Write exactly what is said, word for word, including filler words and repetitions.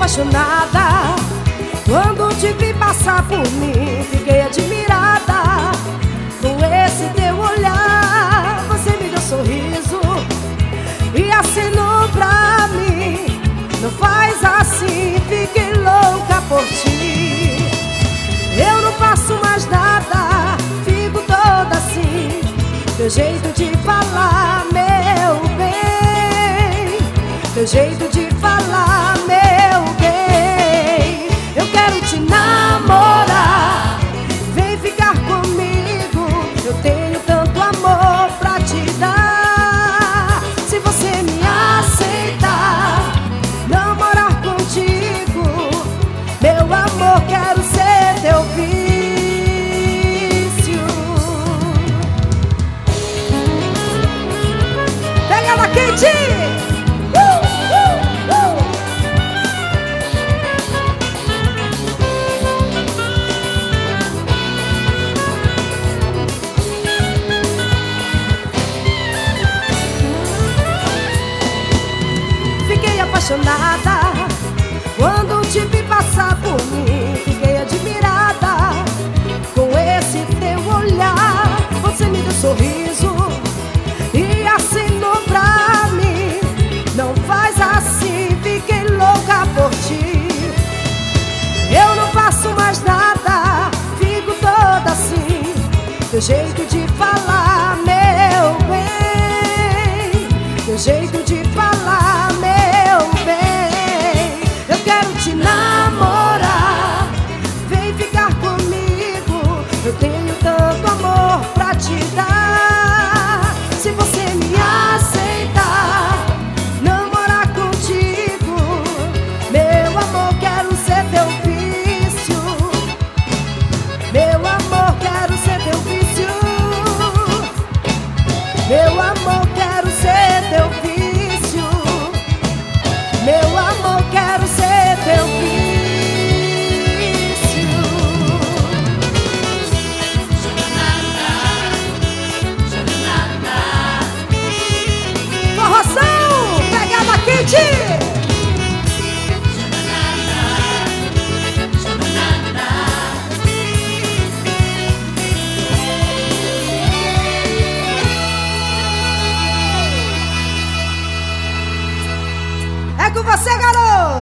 apaixonada. Quando te vi passar por mim, fiquei admirada. Com esse teu olhar, você me deu sorriso e acenou pra mim. Não faz assim, fiquei louca por ti. Eu não faço mais nada, fico toda assim. Teu jeito de falar, meu bem. Teu jeito de falar, meu bem. Eu quero te namorar, vem ficar comigo. Eu tenho tanto amor pra te dar. Se você me aceitar, namorar contigo, meu amor, quero ser teu vício. Pega ela quente! Apaixonada, quando te vi passar por mim, fiquei admirada. Com esse teu olhar, você me deu sorriso e acenou pra mim. Não faz assim, fiquei louca por ti. Eu não faço mais nada, fico toda assim. Teu jeito de falar, meu bem. Teu jeito de falar, meu bem. Eu quero te namorar, vem ficar comigo. Eu tenho tanto amor pra te dar. Se você me aceitar, namorar contigo, meu amor, quero ser teu vício. Meu amor, quero ser teu vício. Meu amor, quero ser teu vício. Meu amor, quero ser teu vício. Forroção, pegada quente. É com você, garoto!